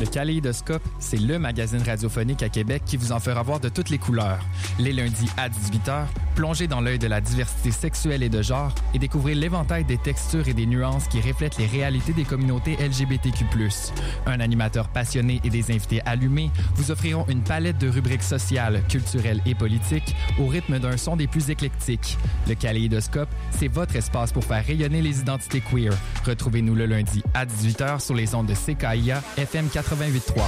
Kaléidoscope, c'est le magazine radiophonique à Québec qui vous en fera voir de toutes les couleurs. Les lundis à 18h, plongez dans l'œil de la diversité sexuelle et de genre et découvrez l'éventail des textures et des nuances qui reflètent les réalités des communautés LGBTQ+. Un animateur passionné et des invités allumés vous offriront une palette de rubriques sociales, culturelles et politiques au rythme d'un son des plus éclectiques. Le Kaléidoscope, c'est votre espace pour faire rayonner les identités queer. Retrouvez-nous le lundi à 18h sur les ondes de CKIA FM 88.3.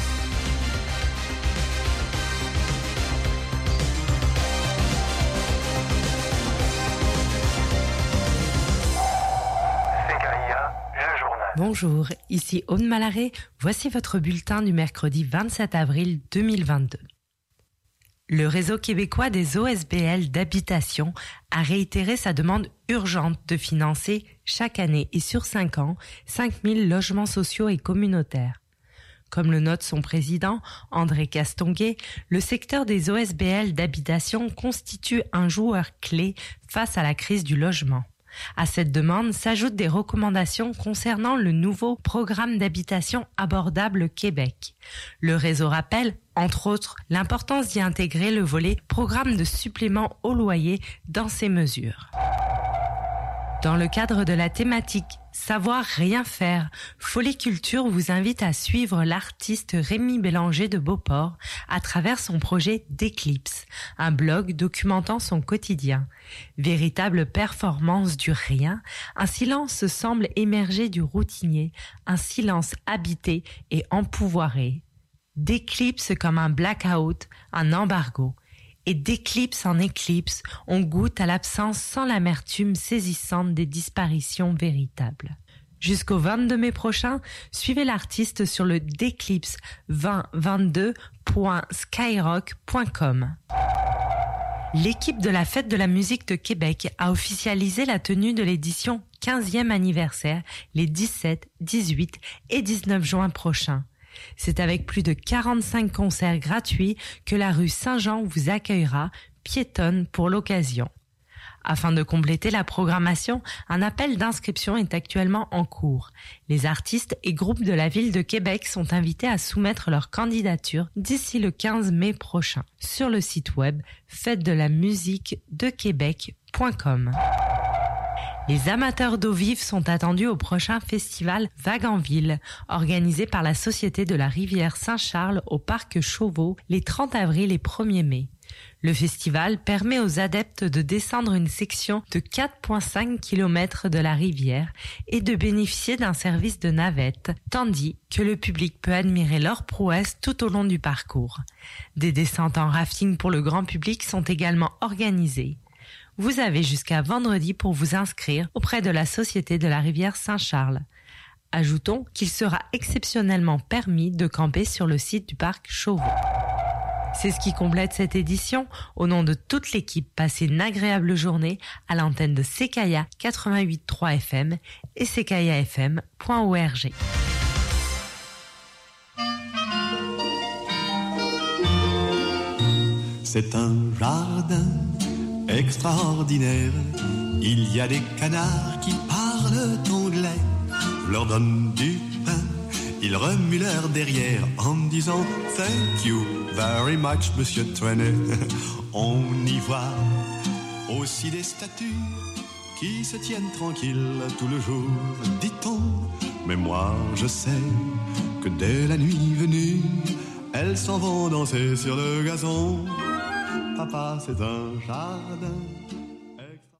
Bonjour, ici Aude Malaret. Voici votre bulletin du mercredi 27 avril 2022. Le réseau québécois des OSBL d'habitation a réitéré sa demande urgente de financer chaque année et sur 5 ans 5000 logements sociaux et communautaires. Comme le note son président, André Castonguay, le secteur des OSBL d'habitation constitue un joueur clé face à la crise du logement. À cette demande s'ajoutent des recommandations concernant le nouveau programme d'habitation abordable Québec. Le réseau rappelle, entre autres, l'importance d'y intégrer le volet programme de supplément au loyer dans ces mesures. Dans le cadre de la thématique Savoir rien faire, Foliculture vous invite à suivre l'artiste Rémi Bélanger de Beauport à travers son projet d'Éclipse, un blog documentant son quotidien. Véritable performance du rien, un silence semble émerger du routinier, un silence habité et empouvoiré. D'éclipse comme un blackout, un embargo. Et d'éclipse en éclipse, on goûte à l'absence sans l'amertume saisissante des disparitions véritables. Jusqu'au 22 mai prochain, suivez l'artiste sur le declipse2022.skyrock.com. L'équipe de la Fête de la musique de Québec a officialisé la tenue de l'édition 15e anniversaire les 17, 18 et 19 juin prochains. C'est avec plus de 45 concerts gratuits que la rue Saint-Jean vous accueillera, piétonne pour l'occasion. Afin de compléter la programmation, un appel d'inscription est actuellement en cours. Les artistes et groupes de la ville de Québec sont invités à soumettre leur candidature d'ici le 15 mai prochain sur le site web fête-de-la-musique-de-Québec.com. Les amateurs d'eau vive sont attendus au prochain festival Vague en Ville, organisé par la Société de la Rivière Saint-Charles au Parc Chauveau les 30 avril et 1er mai. Le festival permet aux adeptes de descendre une section de 4,5 km de la rivière et de bénéficier d'un service de navette, tandis que le public peut admirer leurs prouesses tout au long du parcours. Des descentes en rafting pour le grand public sont également organisées. Vous avez jusqu'à vendredi pour vous inscrire auprès de la Société de la Rivière Saint-Charles. Ajoutons qu'il sera exceptionnellement permis de camper sur le site du parc Chauveau. C'est ce qui complète cette édition. Au nom de toute l'équipe, passez une agréable journée à l'antenne de CKIA 88.3 FM et ckiafm.org. C'est un jardin extraordinaire. Il y a des canards qui parlent anglais. Je leur donne du pain, ils remuent leur derrière en me disant thank you very much, Monsieur Trenet. On y voit aussi des statues qui se tiennent tranquilles tout le jour, dit-on. Mais moi je sais que dès la nuit venue, elles s'en vont danser sur le gazon. Papa, c'est un jardin extra.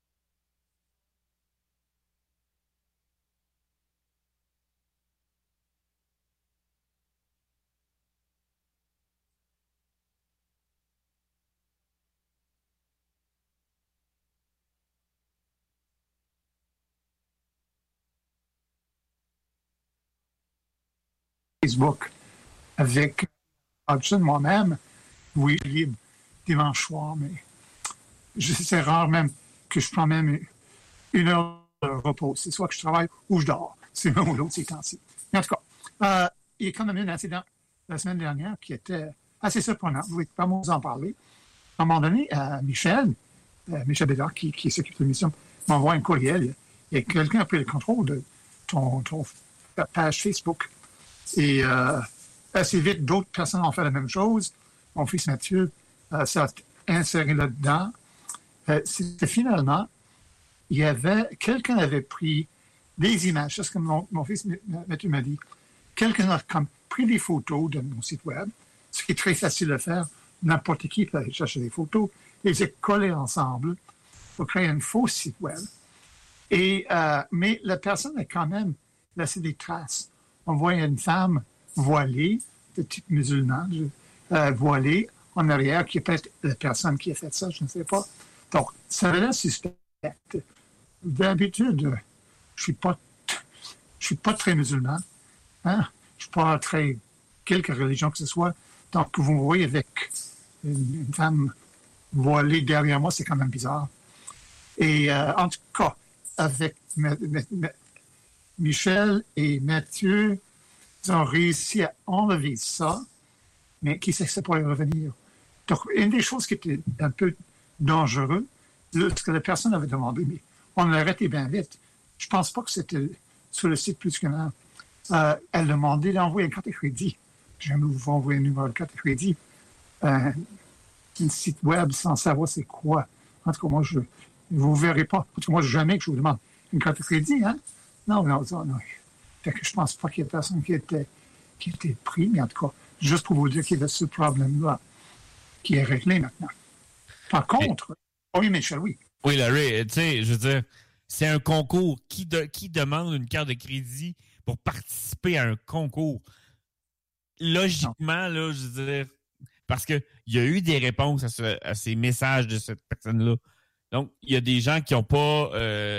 Facebook avec Hudson, moi-même, oui, libre dimanche soir, mais c'est rare même que je prends même une heure de repos. C'est soit que je travaille ou je dors. C'est l'un ou l'autre ces temps-ci. Mais en tout cas, il y a quand même eu un incident la semaine dernière qui était assez surprenant. Vous ne pouvez pas vous en parler. À un moment donné, Michel Bédard, qui s'occupe de l'émission, m'envoie un courriel. Et quelqu'un a pris le contrôle de ton page Facebook. Et Assez vite, d'autres personnes ont fait la même chose. Mon fils Mathieu s'est inséré là-dedans. C'était finalement, quelqu'un avait pris des images, c'est ce que mon fils Mathieu m'a dit. Quelqu'un a pris des photos de mon site web, ce qui est très facile à faire. N'importe qui peut aller chercher des photos, les a collées ensemble pour créer un faux site web. Mais la personne a quand même laissé des traces. On voit une femme voilée, de type musulman, voilée, en arrière, qui est peut-être la personne qui a fait ça, je ne sais pas. Donc, ça avait l'air suspect. D'habitude, je suis pas très musulman. Hein? Je suis pas très quelque religion que ce soit. Donc, vous me voyez avec une femme voilée derrière moi, c'est quand même bizarre. Et en tout cas, avec Michel et Mathieu, ils ont réussi à enlever ça, mais qui sait que ça pourrait revenir. Donc, une des choses qui était un peu dangereuse, ce que la personne avait demandé, mais on l'a arrêté bien vite. Je ne pense pas que c'était sur le site plus qu'une heure. Elle demandait d'envoyer une carte de crédit. Je vais vous envoyer un numéro de carte de crédit. Un site web sans savoir c'est quoi. En tout cas, moi, vous ne verrez pas. En tout cas, moi, jamais que je vous demande une carte de crédit, hein? Non. Fait que je ne pense pas qu'il y ait personne qui était pris, mais en tout cas, juste pour vous dire qu'il y avait ce problème-là qui est réglé maintenant. Par contre, oui, Michel, oui. Oui, Larry, tu sais, je veux dire, c'est un concours. Qui demande une carte de crédit pour participer à un concours? Logiquement, là, je veux dire, parce qu'il y a eu des réponses à ces messages de cette personne-là. Donc, il y a des gens qui n'ont pas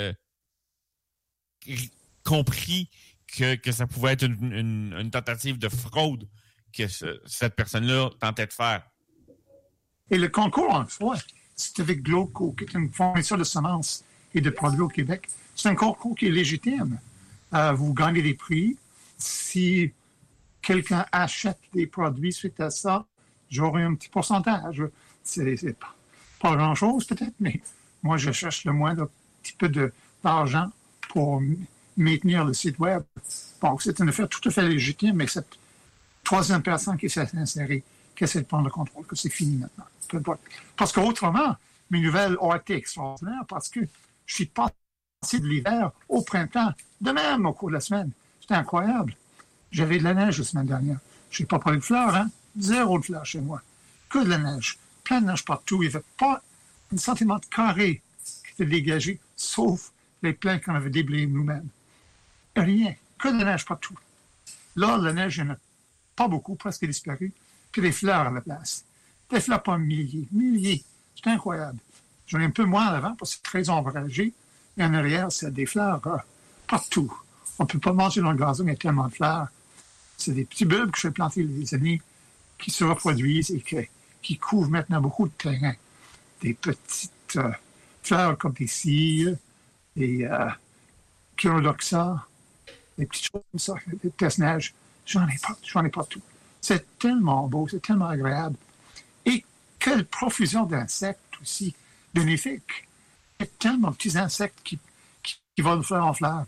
compris que ça pouvait être une tentative de fraude que cette personne-là tentait de faire. Et le concours en soi, c'est avec Gloco, qui est une fournisseur de semences et de produits au Québec. C'est un concours qui est légitime. Vous gagnez des prix. Si quelqu'un achète des produits suite à ça, j'aurai un petit pourcentage. C'est pas grand-chose peut-être, mais moi, je cherche le moins d'un petit peu d'argent pour maintenir le site web. Bon, c'est une affaire tout à fait légitime, mais cette troisième personne qui s'est insérée, qui essaie de prendre le contrôle, que c'est fini maintenant. Parce qu'autrement, mes nouvelles ont été extraordinaires parce que je suis passé de l'hiver au printemps, de même au cours de la semaine. C'était incroyable. J'avais de la neige la semaine dernière. Je n'ai pas parlé de fleurs, hein? 0 de fleurs chez moi. Que de la neige. Plein de neige partout. Il n'y avait pas un sentiment de carré qui était dégagé, sauf les pleins qu'on avait déblayés nous-mêmes. Rien. Que de la neige partout. Là, la neige, il n'y en a pas beaucoup, presque disparu. Puis des fleurs à la place. Des fleurs pas milliers. C'est incroyable. J'en ai un peu moins à l'avant parce que c'est très ombragé. Et en arrière, c'est des fleurs partout. On ne peut pas manger dans le gazon, il y a tellement de fleurs. C'est des petits bulbes que je fais planter les années qui se reproduisent et qui couvrent maintenant beaucoup de terrain. Des petites fleurs comme des cils, des chirodoxa, des petites choses comme ça, des pèse-neige. J'en ai partout. C'est tellement beau, c'est tellement agréable. Et quelle profusion d'insectes aussi bénéfiques. Il y a tellement de petits insectes qui volent de fleur en fleur.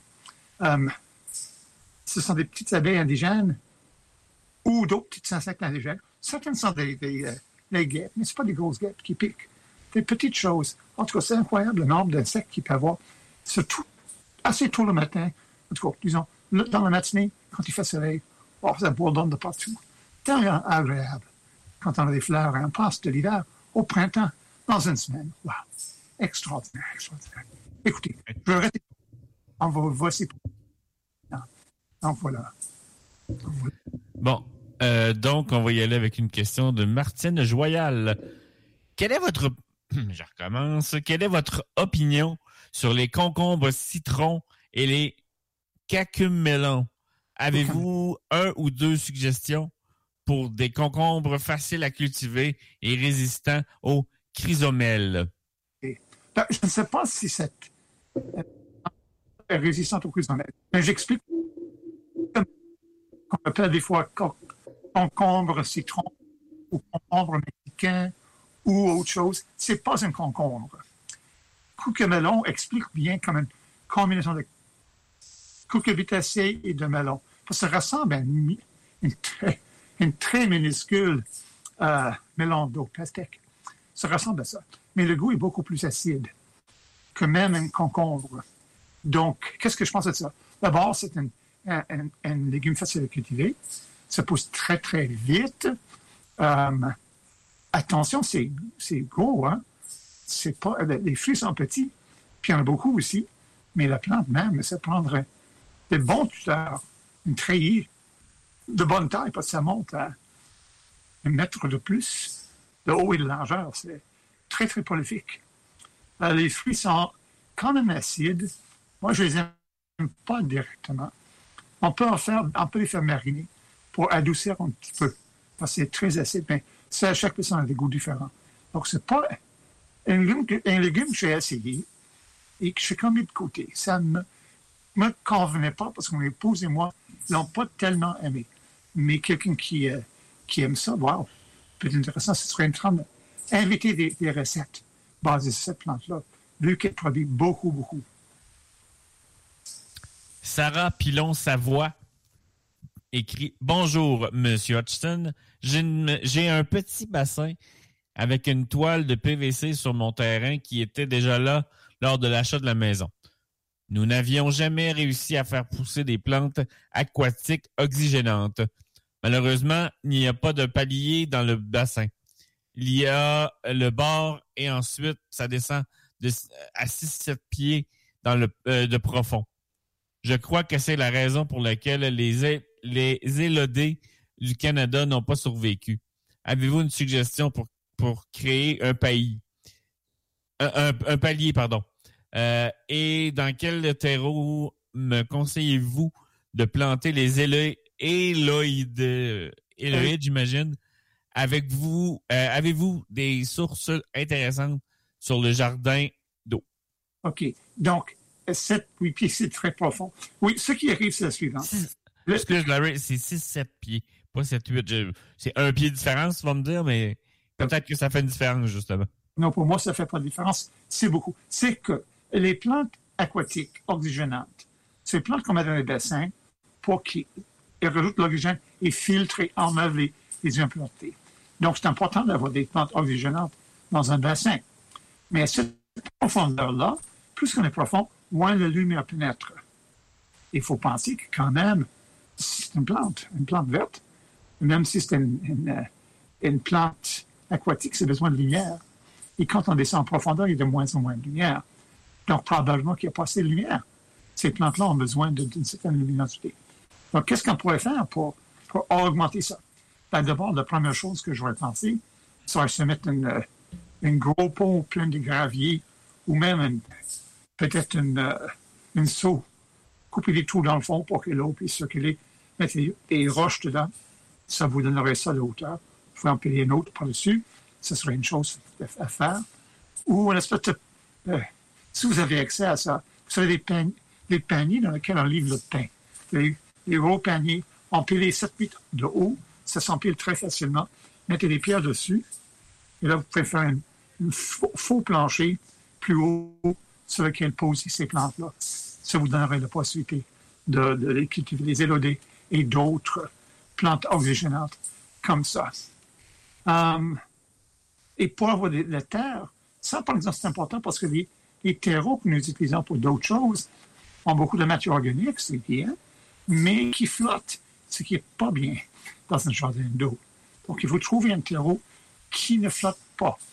Ce sont des petites abeilles indigènes ou d'autres petits insectes indigènes. Certaines sont des guêpes, mais ce pas des grosses guêpes qui piquent. Des petites choses. En tout cas, c'est incroyable le nombre d'insectes qu'il peut y avoir. Surtout assez tôt le matin. En tout cas, disons, dans la matinée, quand il fait soleil, ça bourdonne de partout. Tellement agréable. Quand on a des fleurs, on passe de l'hiver au printemps dans une semaine. Wow! Extraordinaire. Écoutez, je vais arrêter. On va voici. Donc, voilà. Bon, donc, on va y aller avec une question de Martine Joyal. Quelle est votre... Je recommence. Quelle est votre opinion sur les concombres citrons et les cacumélons? Avez-vous un ou deux suggestions pour des concombres faciles à cultiver et résistants aux chrysomèles? Je ne sais pas si c'est résistante aux chrysomèles. Mais j'explique qu'on appelle des fois concombre citron ou concombre mexicain ou autre chose. C'est pas un concombre. Cucamelon explique bien comme une combinaison de cucurbitacées et de melon. Parce que ça ressemble à une très minuscule melon d'eau pastèque. Ça ressemble à ça. Mais le goût est beaucoup plus acide que même un concombre. Donc, qu'est-ce que je pense de ça? D'abord, c'est un légume facile à cultiver. Ça pousse très, très vite. Attention, c'est gros, hein? C'est pas, les fruits sont petits, puis il y en a beaucoup aussi, mais la plante même, ça prendrait des bons tuteurs, une treillis de bonne taille, parce que ça monte à 1 mètre de plus de haut et de largeur. C'est très, très prolifique. Les fruits sont quand même acides. Moi, je les aime pas directement. On peut les faire mariner pour adoucir un petit peu, parce que c'est très acide, mais ça, chaque personne a des goûts différents. Donc, c'est pas un légume que j'ai essayé et que j'ai comme mis de côté. Ça ne me convenait pas parce que mon épouse et moi ne l'ont pas tellement aimé. Mais quelqu'un qui aime ça, wow, peut-être intéressant, ce serait intéressant d'inviter des recettes basées sur cette plante-là, vu qu'elle produit beaucoup, beaucoup. Sarah Pilon-Savoie écrit « Bonjour, Monsieur Hodgson. J'ai un petit bassin avec une toile de PVC sur mon terrain qui était déjà là lors de l'achat de la maison. Nous n'avions jamais réussi à faire pousser des plantes aquatiques oxygénantes. Malheureusement, il n'y a pas de palier dans le bassin. Il y a le bord et ensuite, ça descend à 6-7 pieds de profond. Je crois que c'est la raison pour laquelle les élodées du Canada n'ont pas survécu. Avez-vous une suggestion pour créer un palier? Un palier, pardon. Et dans quel terreau me conseillez-vous de planter les éloïdes, j'imagine? Avez-vous des sources intéressantes sur le jardin d'eau? OK. Donc, 7, 8 pieds, c'est très profond. Oui, ce qui arrive, c'est la suivante. Excuse, Larry, c'est 6-7 pieds, pas 7-8. C'est un pied de différence, tu vas me dire, mais peut-être que ça fait une différence, justement. Non, pour moi, ça ne fait pas de différence. C'est beaucoup. C'est que les plantes aquatiques oxygénantes, ces plantes qu'on met dans les bassins pour qu'ils rajoutent l'oxygène et filtrent et enlèvent les impuretés. Donc, c'est important d'avoir des plantes oxygénantes dans un bassin. Mais à cette profondeur-là, plus qu'on est profond, moins la lumière pénètre. Il faut penser que quand même, c'est une plante verte. Même si c'est une plante aquatique, c'est besoin de lumière. Et quand on descend en profondeur, il y a de moins en moins de lumière. Donc, probablement qu'il n'y a pas assez de lumière. Ces plantes-là ont besoin d'une certaine luminosité. Donc, qu'est-ce qu'on pourrait faire pour augmenter ça? Ben, d'abord, la première chose que j'aurais pensé, c'est se mettre une gros pot plein de gravier ou même peut-être une seau. Couper des trous dans le fond pour que l'eau puisse circuler. Mettre des roches dedans. Ça vous donnerait ça de hauteur. Vous pouvez en payer une autre par-dessus. Ce serait une chose à faire. Ou une espèce de... si vous avez accès à ça, vous savez, des paniers dans lesquels on livre le pain. Les gros paniers empilés 7 mètres de haut, ça s'empile très facilement. Mettez des pierres dessus. Et là, vous pouvez faire un faux plancher plus haut sur lequel poser ces plantes-là. Ça vous donnerait la possibilité de cultiver les élodées et d'autres plantes oxygénantes comme ça. Et pour avoir de la terre, ça, par exemple, c'est important parce que les terreaux que nous utilisons pour d'autres choses ont beaucoup de matière organique, c'est bien, mais qui flottent, ce qui n'est pas bien dans un jardin d'eau. Donc, il faut trouver un terreau qui ne flotte pas.